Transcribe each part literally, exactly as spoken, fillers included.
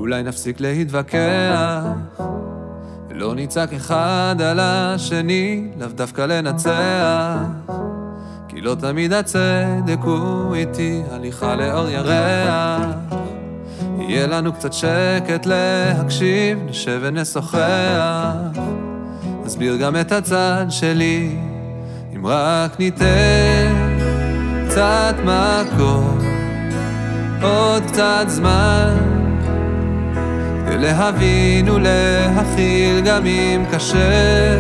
אולי נפסיק להתווכח, לא נצעק אחד על השני, לאו דווקא לנצח, כי לא תמיד הצדק הוא איתי, הליכה לאור ירח. יהיה לנו קצת שקט להקשיב, נשב ונשוחח, נסביר גם את הצד שלי, אם רק ניתן קצת מקום, עוד קצת זמן, כדי להבין ולהכיל גם אם קשה.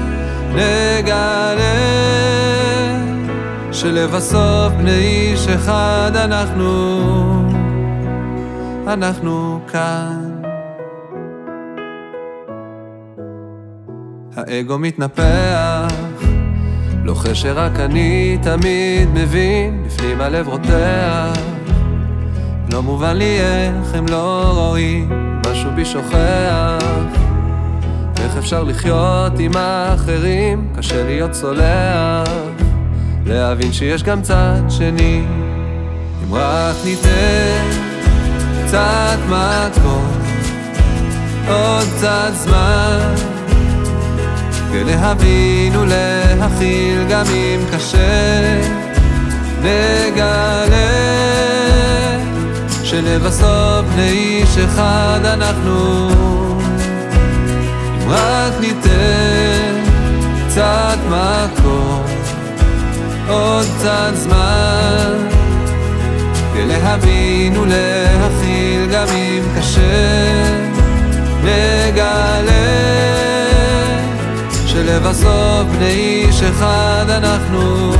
נגלה שלבסוף בני איש אחד אנחנו, אנחנו כאן. האגו מתנפח, לוחש שרק אני תמיד מבין, בפנים הלב רותח, לא מובן לי איך הם לא רואים, משהו בי שוכח. איך אפשר לחיות עם האחרים, קשה להיות סולח, להבין שיש גם צד שני, אם רק ניתן קצת מקום, עוד קצת זמן, כדי להבין ולהכיל גם אם קשה. נגלה שלבסוף בני איש אחד אנחנו, אם רק ניתן קצת מקום, עוד קצת זמן, כדי להבין ולהכיל גם אם קשה. נגלה שלבסוף בני איש אחד אנחנו.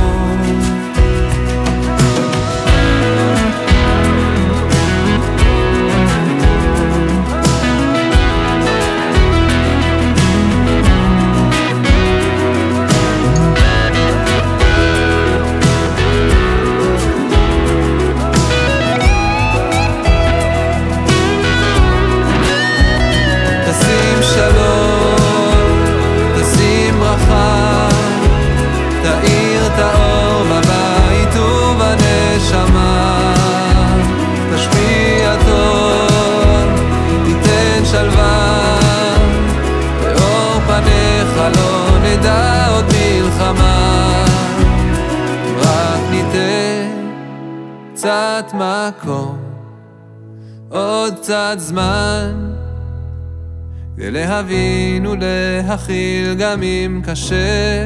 תשים שלום, תשים ברכה, תאיר את האור בבית ובנשמה, תשפיע טוב, תיתן שלווה, באור פניך לא נדע עוד מלחמה. רק ניתן קצת מקום, עוד קצת זמן, כדי להבין ולהכיל גם אם קשה.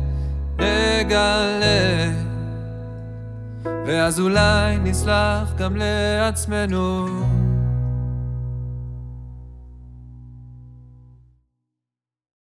נגלה ואז אולי נסלח גם לעצמנו.